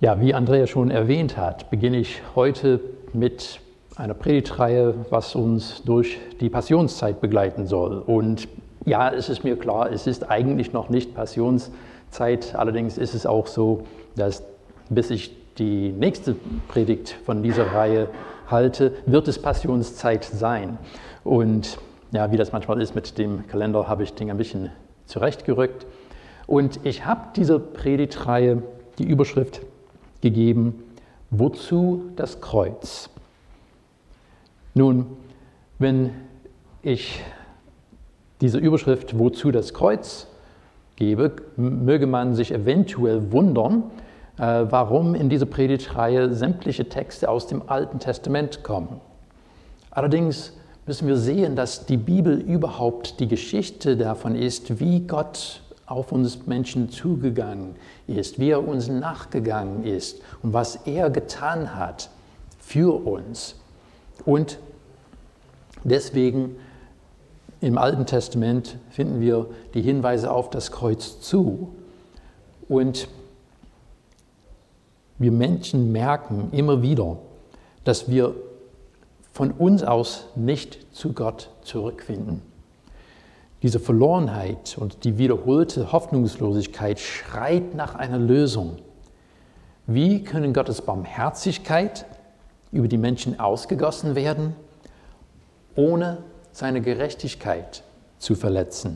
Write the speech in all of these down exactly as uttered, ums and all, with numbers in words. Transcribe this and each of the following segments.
Ja, wie Andrea schon erwähnt hat, beginne ich heute mit einer Predigtreihe, was uns durch die Passionszeit begleiten soll. Und ja, es ist mir klar, es ist eigentlich noch nicht Passionszeit. Allerdings ist es auch so, dass bis ich die nächste Predigt von dieser Reihe halte, wird es Passionszeit sein. Und ja, wie das manchmal ist mit dem Kalender, habe ich den ein bisschen zurechtgerückt. Und ich habe dieser Predigtreihe die Überschrift gegeben, wozu das Kreuz? Nun, wenn ich diese Überschrift wozu das Kreuz gebe, möge man sich eventuell wundern, äh, warum in dieser Predigtreihe sämtliche Texte aus dem Alten Testament kommen. Allerdings müssen wir sehen, dass die Bibel überhaupt die Geschichte davon ist, wie Gott auf uns Menschen zugegangen ist, wie er uns nachgegangen ist und was er getan hat für uns. Und deswegen im Alten Testament finden wir die Hinweise auf das Kreuz zu. Und wir Menschen merken immer wieder, dass wir von uns aus nicht zu Gott zurückfinden. Diese Verlorenheit und die wiederholte Hoffnungslosigkeit schreit nach einer Lösung. Wie können Gottes Barmherzigkeit über die Menschen ausgegossen werden, ohne seine Gerechtigkeit zu verletzen?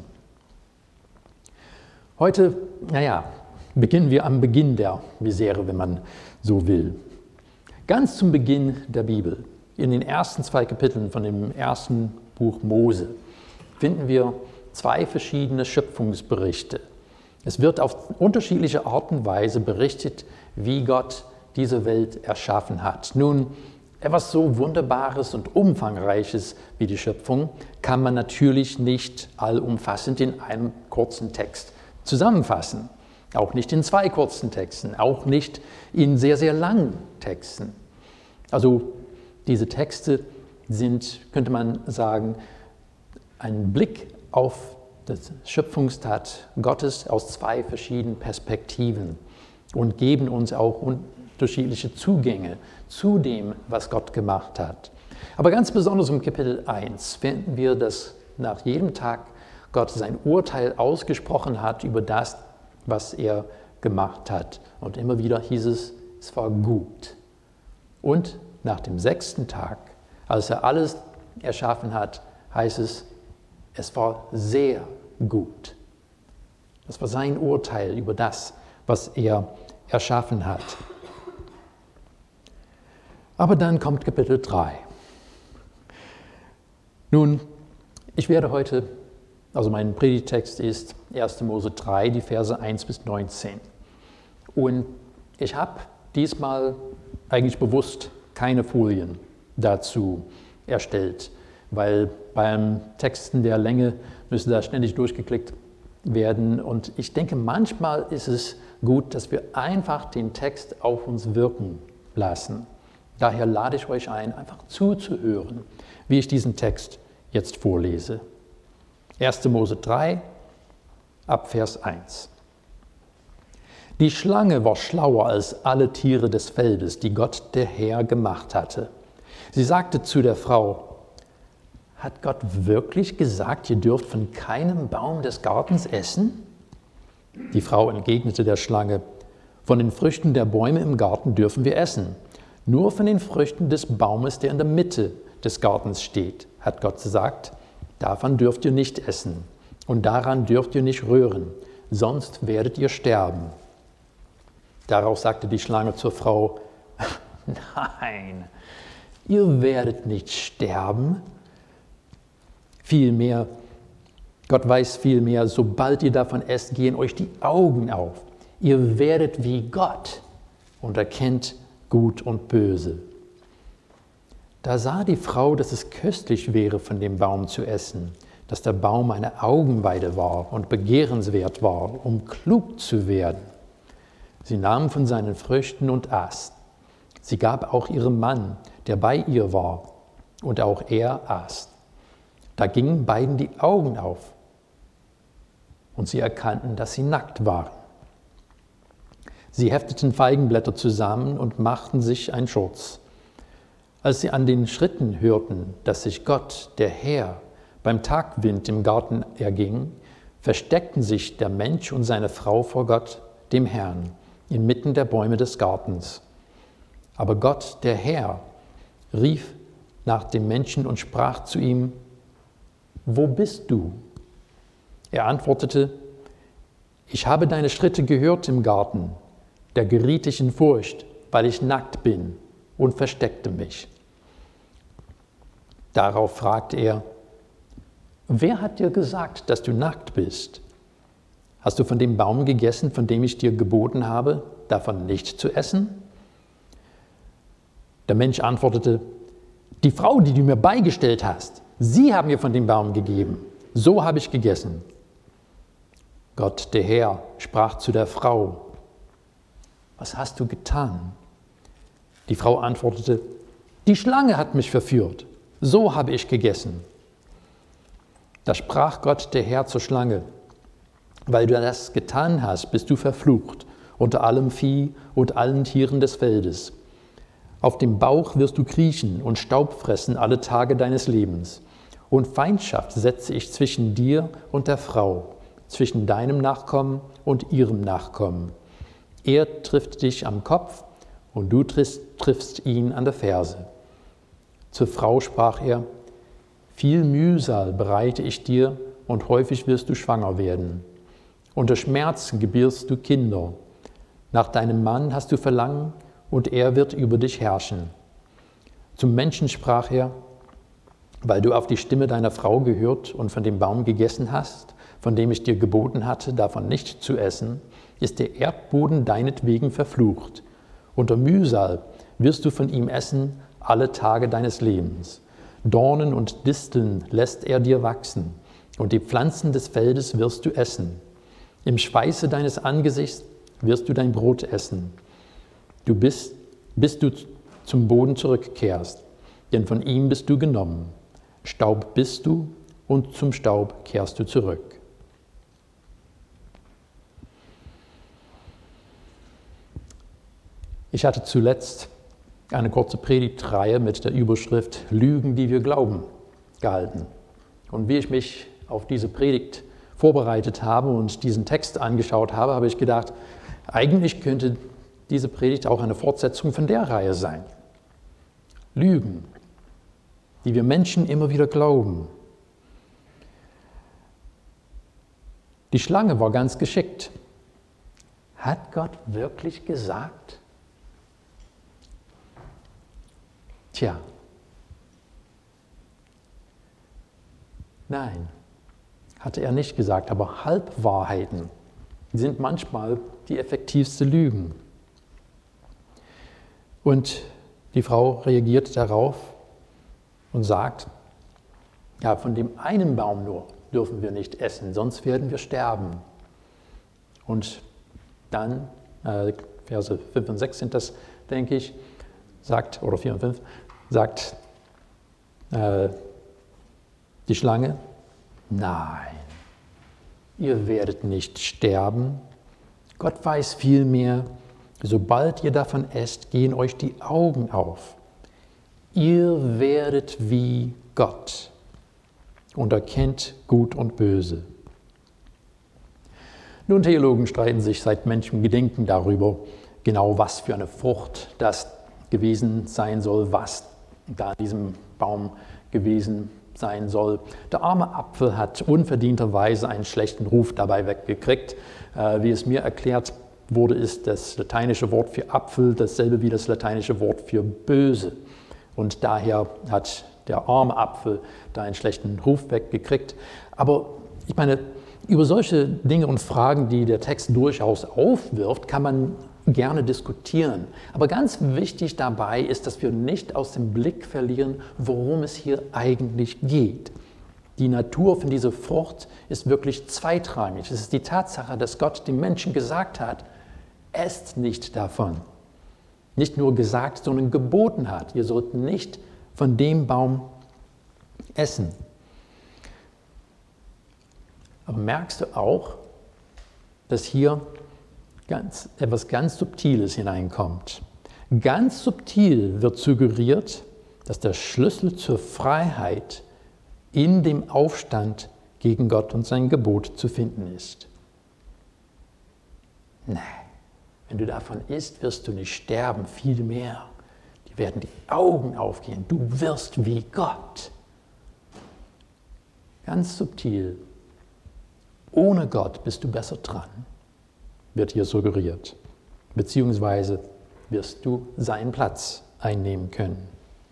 Heute, naja, beginnen wir am Beginn der Misere, wenn man so will. Ganz zum Beginn der Bibel, in den ersten zwei Kapiteln von dem ersten Buch Mose, finden wir zwei verschiedene Schöpfungsberichte. Es wird auf unterschiedliche Art und Weise berichtet, wie Gott diese Welt erschaffen hat. Nun, etwas so Wunderbares und Umfangreiches wie die Schöpfung kann man natürlich nicht allumfassend in einem kurzen Text zusammenfassen. Auch nicht in zwei kurzen Texten, auch nicht in sehr, sehr langen Texten. Also diese Texte sind, könnte man sagen, ein Blick auf das Schöpfungstat Gottes aus zwei verschiedenen Perspektiven und geben uns auch unterschiedliche Zugänge zu dem, was Gott gemacht hat. Aber ganz besonders im Kapitel eins finden wir, dass nach jedem Tag Gott sein Urteil ausgesprochen hat über das, was er gemacht hat. Und immer wieder hieß es, es war gut. Und nach dem sechsten Tag, als er alles erschaffen hat, heißt es, es war sehr gut. Das war sein Urteil über das, was er erschaffen hat. Aber dann kommt Kapitel drei. Nun, ich werde heute, also mein Predigtext ist erster Mose drei, die Verse eins bis neunzehn. Und ich habe diesmal eigentlich bewusst keine Folien dazu erstellt, weil beim Texten der Länge müsste da ständig durchgeklickt werden. Und ich denke, manchmal ist es gut, dass wir einfach den Text auf uns wirken lassen. Daher lade ich euch ein, einfach zuzuhören, wie ich diesen Text jetzt vorlese. erster Mose drei, ab Vers eins. Die Schlange war schlauer als alle Tiere des Feldes, die Gott der Herr gemacht hatte. Sie sagte zu der Frau: Hat Gott wirklich gesagt, ihr dürft von keinem Baum des Gartens essen? Die Frau entgegnete der Schlange: Von den Früchten der Bäume im Garten dürfen wir essen. Nur von den Früchten des Baumes, der in der Mitte des Gartens steht, hat Gott gesagt, davon dürft ihr nicht essen und daran dürft ihr nicht rühren, sonst werdet ihr sterben. Darauf sagte die Schlange zur Frau: Nein, ihr werdet nicht sterben. Vielmehr, Gott weiß vielmehr, sobald ihr davon esst, gehen euch die Augen auf. Ihr werdet wie Gott und erkennt Gut und Böse. Da sah die Frau, dass es köstlich wäre, von dem Baum zu essen, dass der Baum eine Augenweide war und begehrenswert war, um klug zu werden. Sie nahm von seinen Früchten und aß. Sie gab auch ihrem Mann, der bei ihr war, und auch er aß. Da gingen beiden die Augen auf und sie erkannten, dass sie nackt waren. Sie hefteten Feigenblätter zusammen und machten sich einen Schurz. Als sie an den Schritten hörten, dass sich Gott, der Herr, beim Tagwind im Garten erging, versteckten sich der Mensch und seine Frau vor Gott, dem Herrn, inmitten der Bäume des Gartens. Aber Gott, der Herr, rief nach dem Menschen und sprach zu ihm: Wo bist du? Er antwortete: Ich habe deine Schritte gehört im Garten, da geriet ich in Furcht, weil ich nackt bin, und versteckte mich. Darauf fragte er: Wer hat dir gesagt, dass du nackt bist? Hast du von dem Baum gegessen, von dem ich dir geboten habe, davon nicht zu essen? Der Mensch antwortete: Die Frau, die du mir beigestellt hast, sie hat mir von dem Baum gegeben. So habe ich gegessen. Gott, der Herr, sprach zu der Frau: Was hast du getan? Die Frau antwortete: Die Schlange hat mich verführt. So habe ich gegessen. Da sprach Gott, der Herr, zur Schlange: Weil du das getan hast, bist du verflucht unter allem Vieh und allen Tieren des Feldes. Auf dem Bauch wirst du kriechen und Staub fressen alle Tage deines Lebens. Und Feindschaft setze ich zwischen dir und der Frau, zwischen deinem Nachkommen und ihrem Nachkommen. Er trifft dich am Kopf und du triffst, triffst ihn an der Ferse. Zur Frau sprach er: Viel Mühsal bereite ich dir und häufig wirst du schwanger werden. Unter Schmerzen gebierst du Kinder. Nach deinem Mann hast du Verlangen und er wird über dich herrschen. Zum Menschen sprach er: Weil du auf die Stimme deiner Frau gehört und von dem Baum gegessen hast, von dem ich dir geboten hatte, davon nicht zu essen, ist der Erdboden deinetwegen verflucht. Unter Mühsal wirst du von ihm essen alle Tage deines Lebens. Dornen und Disteln lässt er dir wachsen, und die Pflanzen des Feldes wirst du essen. Im Schweiße deines Angesichts wirst du dein Brot essen. Du bist, bis du zum Boden zurückkehrst, denn von ihm bist du genommen. Staub bist du, und zum Staub kehrst du zurück. Ich hatte zuletzt eine kurze Predigtreihe mit der Überschrift Lügen, die wir glauben, gehalten. Und wie ich mich auf diese Predigt vorbereitet habe und diesen Text angeschaut habe, habe ich gedacht, eigentlich könnte diese Predigt auch eine Fortsetzung von der Reihe sein. Lügen, die wir Menschen immer wieder glauben. Die Schlange war ganz geschickt. Hat Gott wirklich gesagt? Tja, nein, hatte er nicht gesagt, aber Halbwahrheiten sind manchmal die effektivste Lügen. Und die Frau reagiert darauf und sagt: Ja, von dem einen Baum nur dürfen wir nicht essen, sonst werden wir sterben. Und dann, äh, Verse fünf und sechs sind das, denke ich, sagt, oder vier und fünf, sagt äh, die Schlange: Nein, ihr werdet nicht sterben. Gott weiß vielmehr, sobald ihr davon esst, gehen euch die Augen auf. Ihr werdet wie Gott und erkennt Gut und Böse. Nun, Theologen streiten sich seit Menschengedenken darüber, genau was für eine Frucht das gewesen sein soll, was da in diesem Baum gewesen sein soll. Der arme Apfel hat unverdienterweise einen schlechten Ruf dabei weggekriegt. Äh, wie es mir erklärt wurde, ist das lateinische Wort für Apfel dasselbe wie das lateinische Wort für böse. Und daher hat der arme Apfel da einen schlechten Ruf weggekriegt. Aber ich meine, über solche Dinge und Fragen, die der Text durchaus aufwirft, kann man gerne diskutieren. Aber ganz wichtig dabei ist, dass wir nicht aus dem Blick verlieren, worum es hier eigentlich geht. Die Natur von dieser Frucht ist wirklich zweitrangig. Es ist die Tatsache, dass Gott dem Menschen gesagt hat: Esst nicht davon. Nicht nur gesagt, sondern geboten hat: Ihr sollt nicht von dem Baum essen. Aber merkst du auch, dass hier ganz, etwas ganz Subtiles hineinkommt. Ganz subtil wird suggeriert, dass der Schlüssel zur Freiheit in dem Aufstand gegen Gott und sein Gebot zu finden ist. Nein, wenn du davon isst, wirst du nicht sterben, vielmehr. Die werden die Augen aufgehen. Du wirst wie Gott. Ganz subtil. Ohne Gott bist du besser dran, wird hier suggeriert. Beziehungsweise wirst du seinen Platz einnehmen können.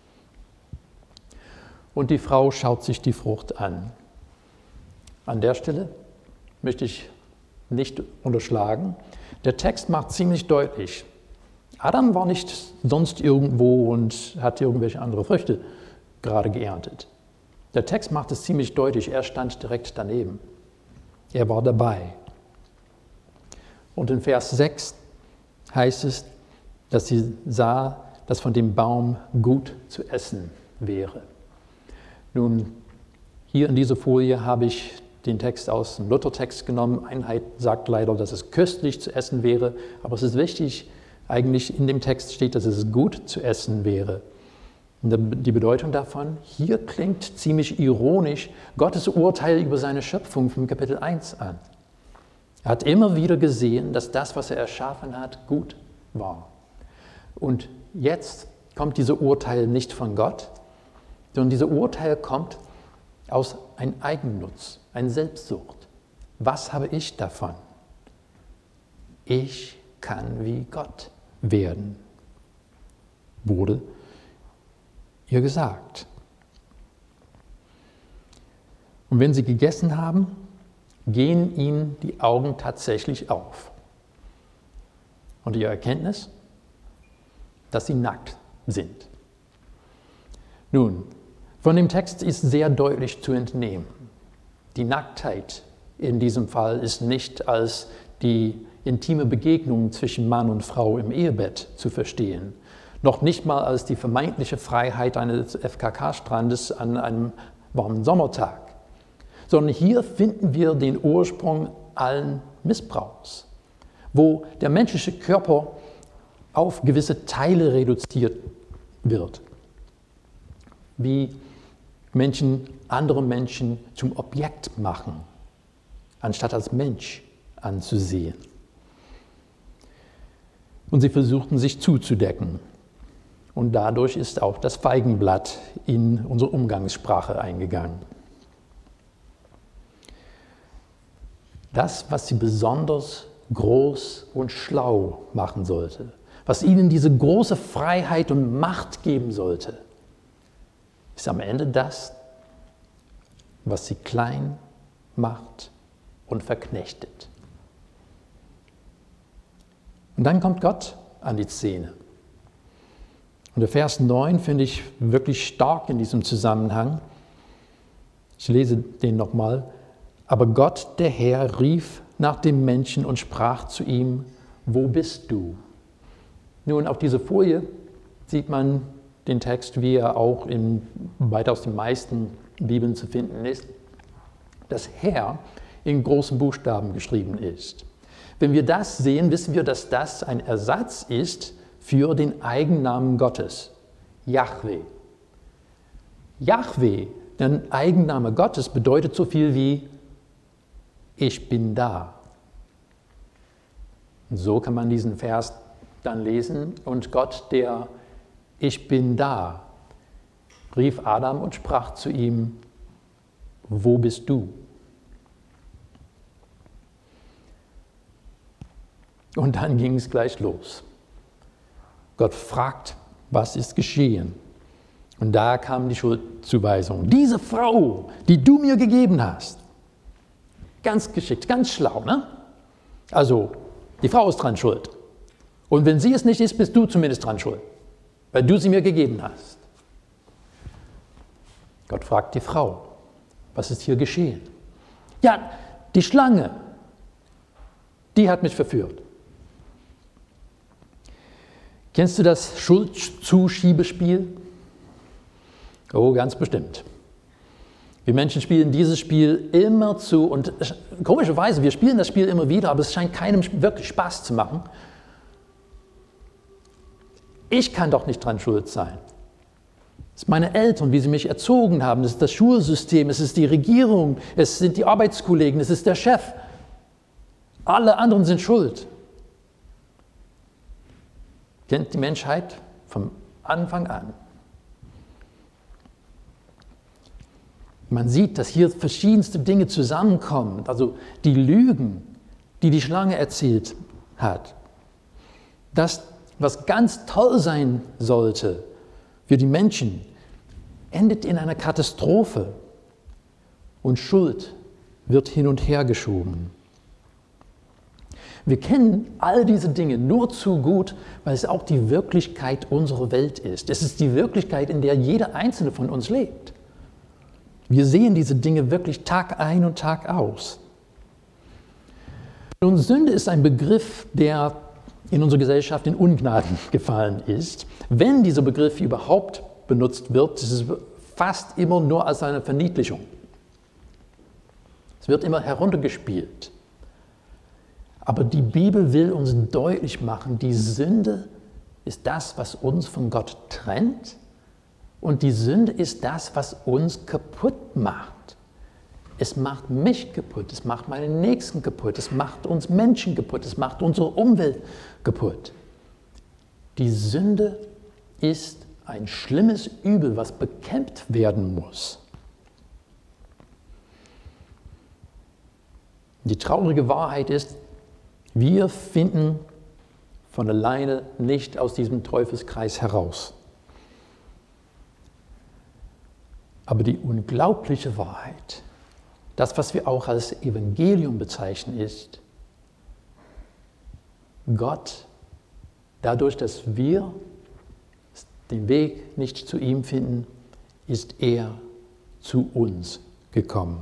Und die Frau schaut sich die Frucht an. An der Stelle möchte ich nicht unterschlagen. Der Text macht ziemlich deutlich, Adam war nicht sonst irgendwo und hat irgendwelche andere Früchte gerade geerntet. Der Text macht es ziemlich deutlich, er stand direkt daneben. Er war dabei. Und in Vers sechs heißt es, dass sie sah, dass von dem Baum gut zu essen wäre. Nun, hier in dieser Folie habe ich den Text aus dem Luthertext genommen. Einheit sagt leider, dass es köstlich zu essen wäre, aber es ist wichtig, eigentlich in dem Text steht, dass es gut zu essen wäre. Und die Bedeutung davon, hier klingt ziemlich ironisch Gottes Urteil über seine Schöpfung vom Kapitel eins an. Er hat immer wieder gesehen, dass das, was er erschaffen hat, gut war. Und jetzt kommt dieses Urteil nicht von Gott, sondern dieses Urteil kommt aus einem Eigennutz, einer Selbstsucht. Was habe ich davon? Ich kann wie Gott werden, wurde ihr gesagt. Und wenn sie gegessen haben, gehen ihnen die Augen tatsächlich auf. Und ihre Erkenntnis, dass sie nackt sind. Nun, von dem Text ist sehr deutlich zu entnehmen. Die Nacktheit in diesem Fall ist nicht als die intime Begegnung zwischen Mann und Frau im Ehebett zu verstehen, noch nicht mal als die vermeintliche Freiheit eines F K K-Strandes an einem warmen Sommertag, sondern hier finden wir den Ursprung allen Missbrauchs, wo der menschliche Körper auf gewisse Teile reduziert wird, wie Menschen andere Menschen zum Objekt machen, anstatt als Mensch anzusehen. Und sie versuchten sich zuzudecken. Und dadurch ist auch das Feigenblatt in unsere Umgangssprache eingegangen. Das, was sie besonders groß und schlau machen sollte, was ihnen diese große Freiheit und Macht geben sollte, ist am Ende das, was sie klein macht und verknechtet. Und dann kommt Gott an die Szene. Und der Vers neun finde ich wirklich stark in diesem Zusammenhang. Ich lese den nochmal. Aber Gott, der Herr, rief nach dem Menschen und sprach zu ihm, wo bist du? Nun, auf dieser Folie sieht man den Text, wie er auch in weitaus den meisten Bibeln zu finden ist, dass Herr in großen Buchstaben geschrieben ist. Wenn wir das sehen, wissen wir, dass das ein Ersatz ist für den Eigennamen Gottes, Jahwe. Jahwe, der Eigenname Gottes, bedeutet so viel wie ich bin da. Und so kann man diesen Vers dann lesen. Und Gott, der ich bin da, rief Adam und sprach zu ihm, wo bist du? Und dann ging es gleich los. Gott fragt, was ist geschehen? Und da kam die Schuldzuweisung. Diese Frau, die du mir gegeben hast. Ganz geschickt, ganz schlau, ne? Also, die Frau ist dran schuld. Und wenn sie es nicht ist, bist du zumindest dran schuld, weil du sie mir gegeben hast. Gott fragt die Frau, was ist hier geschehen? Ja, die Schlange, die hat mich verführt. Kennst du das Schuldzuschiebspiel? Oh, ganz bestimmt. Wir Menschen spielen dieses Spiel immer zu und komischerweise, wir spielen das Spiel immer wieder, aber es scheint keinem wirklich Spaß zu machen. Ich kann doch nicht dran schuld sein. Es sind meine Eltern, wie sie mich erzogen haben, es ist das Schulsystem, es ist die Regierung, es sind die Arbeitskollegen, es ist der Chef. Alle anderen sind schuld. Kennt die Menschheit vom Anfang an. Man sieht, dass hier verschiedenste Dinge zusammenkommen, also die Lügen, die die Schlange erzählt hat. Das, was ganz toll sein sollte für die Menschen, endet in einer Katastrophe und Schuld wird hin und her geschoben. Wir kennen all diese Dinge nur zu gut, weil es auch die Wirklichkeit unserer Welt ist. Es ist die Wirklichkeit, in der jeder Einzelne von uns lebt. Wir sehen diese Dinge wirklich Tag ein und Tag aus. Nun, Sünde ist ein Begriff, der in unserer Gesellschaft in Ungnaden gefallen ist. Wenn dieser Begriff überhaupt benutzt wird, ist es fast immer nur als eine Verniedlichung. Es wird immer heruntergespielt. Aber die Bibel will uns deutlich machen, die Sünde ist das, was uns von Gott trennt. Und die Sünde ist das, was uns kaputt macht. Es macht mich kaputt, es macht meinen Nächsten kaputt, es macht uns Menschen kaputt, es macht unsere Umwelt kaputt. Die Sünde ist ein schlimmes Übel, was bekämpft werden muss. Die traurige Wahrheit ist, wir finden von alleine nicht aus diesem Teufelskreis heraus. Aber die unglaubliche Wahrheit, das, was wir auch als Evangelium bezeichnen, ist, Gott, dadurch, dass wir den Weg nicht zu ihm finden, ist er zu uns gekommen.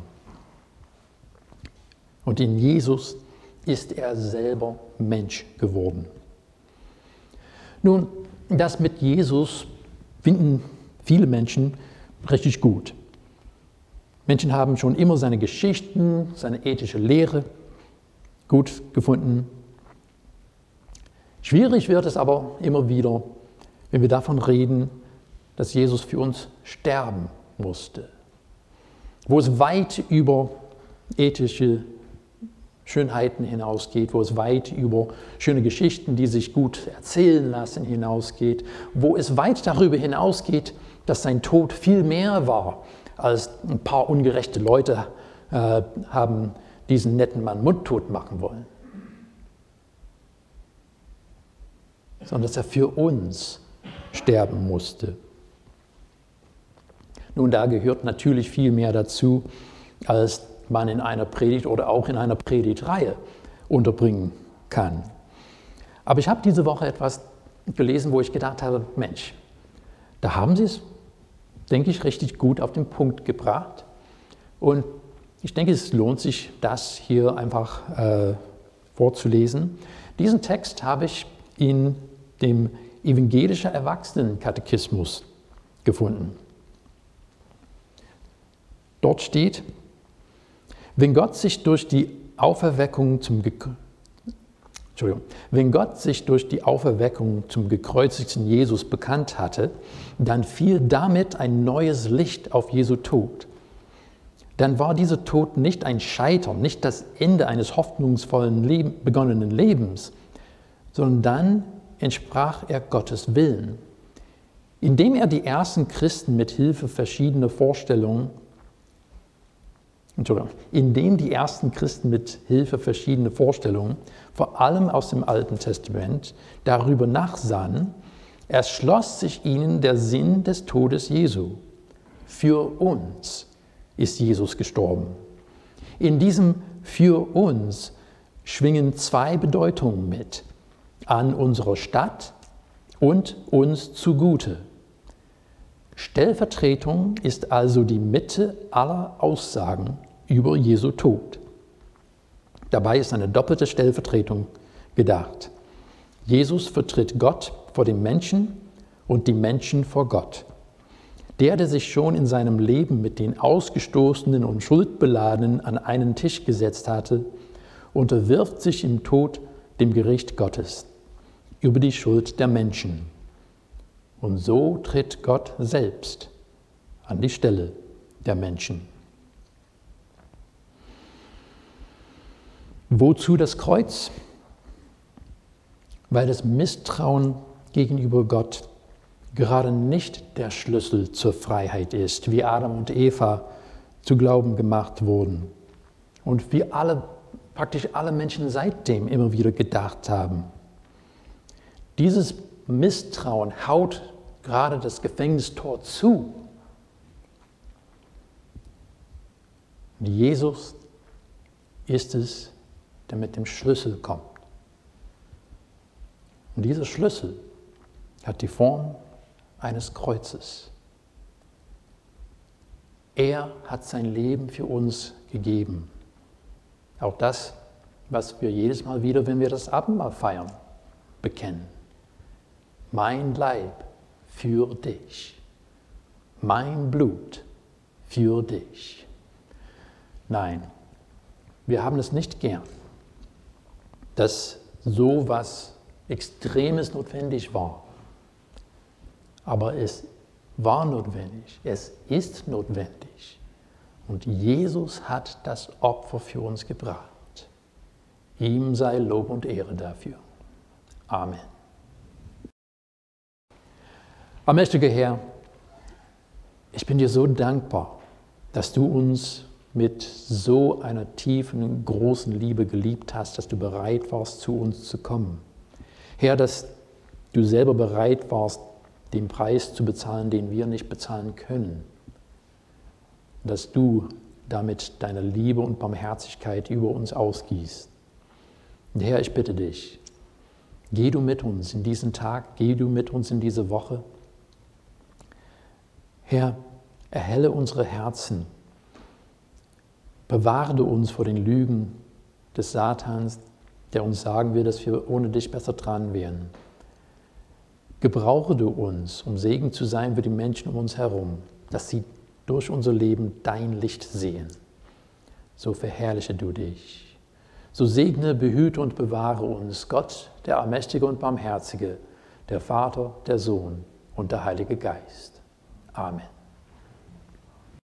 Und in Jesus ist er selber Mensch geworden. Nun, das mit Jesus finden viele Menschen richtig gut. Menschen haben schon immer seine Geschichten, seine ethische Lehre gut gefunden. Schwierig wird es aber immer wieder, wenn wir davon reden, dass Jesus für uns sterben musste. Wo es weit über ethische Schönheiten hinausgeht, wo es weit über schöne Geschichten, die sich gut erzählen lassen, hinausgeht, wo es weit darüber hinausgeht, dass sein Tod viel mehr war, als ein paar ungerechte Leute äh, haben diesen netten Mann mundtot machen wollen. Sondern dass er für uns sterben musste. Nun, da gehört natürlich viel mehr dazu, als man in einer Predigt oder auch in einer Predigtreihe unterbringen kann. Aber ich habe diese Woche etwas gelesen, wo ich gedacht habe, Mensch, da haben Sie es, denke ich, richtig gut auf den Punkt gebracht. Und ich denke, es lohnt sich, das hier einfach äh, vorzulesen. Diesen Text habe ich in dem Evangelischen Erwachsenenkatechismus gefunden. Dort steht, wenn Gott sich durch die Auferweckung zum Ge- Entschuldigung, wenn Gott sich durch die Auferweckung zum gekreuzigten Jesus bekannt hatte, dann fiel damit ein neues Licht auf Jesu Tod. Dann war dieser Tod nicht ein Scheitern, nicht das Ende eines hoffnungsvollen Leben, begonnenen Lebens, sondern dann entsprach er Gottes Willen. Indem er die ersten Christen mit Hilfe verschiedener Vorstellungen Entschuldigung, indem die ersten Christen mit Hilfe verschiedener Vorstellungen, vor allem aus dem Alten Testament, darüber nachsannen, erschloss sich ihnen der Sinn des Todes Jesu. Für uns ist Jesus gestorben. In diesem für uns schwingen zwei Bedeutungen mit, an unserer Stadt und uns zugute. Stellvertretung ist also die Mitte aller Aussagen über Jesu Tod. Dabei ist eine doppelte Stellvertretung gedacht. Jesus vertritt Gott vor den Menschen und die Menschen vor Gott. Der, der sich schon in seinem Leben mit den Ausgestoßenen und Schuldbeladenen an einen Tisch gesetzt hatte, unterwirft sich im Tod dem Gericht Gottes über die Schuld der Menschen. Und so tritt Gott selbst an die Stelle der Menschen. Wozu das Kreuz? Weil das Misstrauen gegenüber Gott gerade nicht der Schlüssel zur Freiheit ist, wie Adam und Eva zu glauben gemacht wurden und wie alle, praktisch alle Menschen seitdem immer wieder gedacht haben. Dieses Misstrauen haut gerade das Gefängnistor zu. Und Jesus ist es, der mit dem Schlüssel kommt. Und dieser Schlüssel hat die Form eines Kreuzes. Er hat sein Leben für uns gegeben. Auch das, was wir jedes Mal wieder, wenn wir das Abendmahl feiern, bekennen. Mein Leib für dich. Mein Blut für dich. Nein, wir haben es nicht gern, dass so was Extremes notwendig war. Aber es war notwendig, es ist notwendig. Und Jesus hat das Opfer für uns gebracht. Ihm sei Lob und Ehre dafür. Amen. Allmächtiger Herr, ich bin dir so dankbar, dass du uns mit so einer tiefen, großen Liebe geliebt hast, dass du bereit warst, zu uns zu kommen. Herr, dass du selber bereit warst, den Preis zu bezahlen, den wir nicht bezahlen können. Dass du damit deine Liebe und Barmherzigkeit über uns ausgießt. Und Herr, ich bitte dich, geh du mit uns in diesen Tag, geh du mit uns in diese Woche. Herr, erhelle unsere Herzen. Bewahre du uns vor den Lügen des Satans, der uns sagen will, dass wir ohne dich besser dran wären. Gebrauche du uns, um Segen zu sein für die Menschen um uns herum, dass sie durch unser Leben dein Licht sehen. So verherrliche du dich. So segne, behüte und bewahre uns Gott, der Allmächtige und Barmherzige, der Vater, der Sohn und der Heilige Geist. Amen.